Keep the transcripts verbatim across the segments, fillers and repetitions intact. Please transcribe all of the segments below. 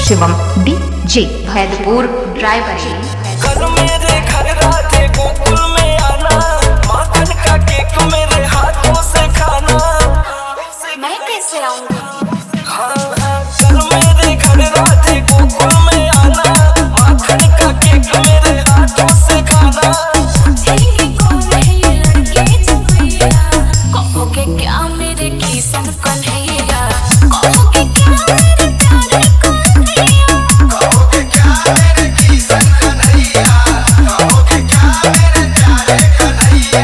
Shivam DJ Bhaidpur driver. कल मेरे घर राधे गोकुल में आना, माखन का केक मेरे हाथों से खाना। मैं कैसे आऊंगी? हाँ हाँ, कल मेरे घर राधे गोकुल में आना, माखन का केक मेरे हाथों से खाना। कहोगे क्या मेरे किसन कन्हैया, कहोगे क्या मेरे प्यारे कन्हैया, कहोगे क्या मेरे किसन कन्हैया, कहोगे क्या मेरे प्यारे कन्हैया।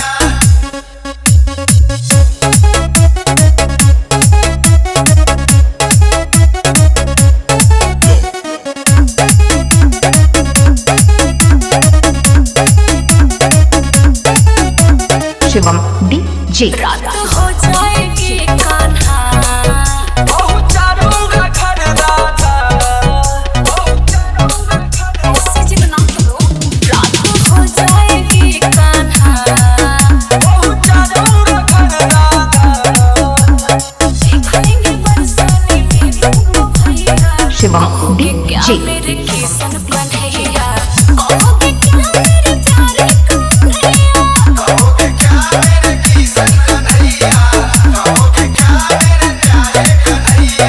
शिवम डीजे। रात हो जाएगी कान्हा, पहुंचाऊंगा घर राधा, पहुंचाऊंगा घर। ऐसे जिद ना करो। रात हो जाएगी कान्हा, पहुंचाऊंगा घर राधा। दिखाएंगे बरसाने में तुमको भैया। शिवम कहोगे क्या डीजे। मेरे किसन कन्हैया, कहोगे क्या मेरे प्यारे कन्हैया, कहोगे क्या मेरे किसन कन्हैया, कहोगे क्या मेरे प्यारे कन्हैया।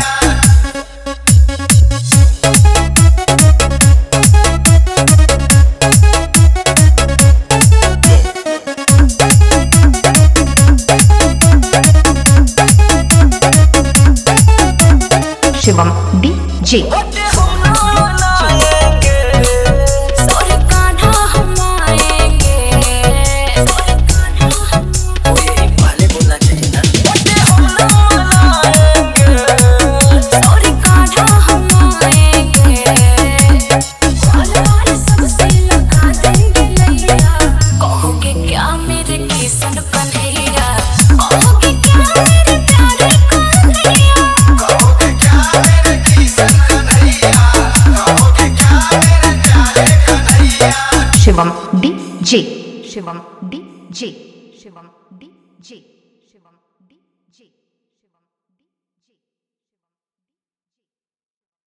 शिवम डीजे। हम मनाएंगे, सोरे कान्हा हम आएंगे, सोरे कान्हा हम यही पहले बोलना चाहिए ना। हम मनाएंगे, सोरे कान्हा हम आएंगे, वाले वाले सबसे लगा देंगे लैया। कहोगे क्या मेरे किसन कन्हैया, कहोगे क्या मेरे प्यारे कन्हैया, कहोगे क्या मेरे किसन कन्हैया, कहोगे क्या मेरे प्यारे कन्हैया। शिवम डीजे। शिवम डीजे।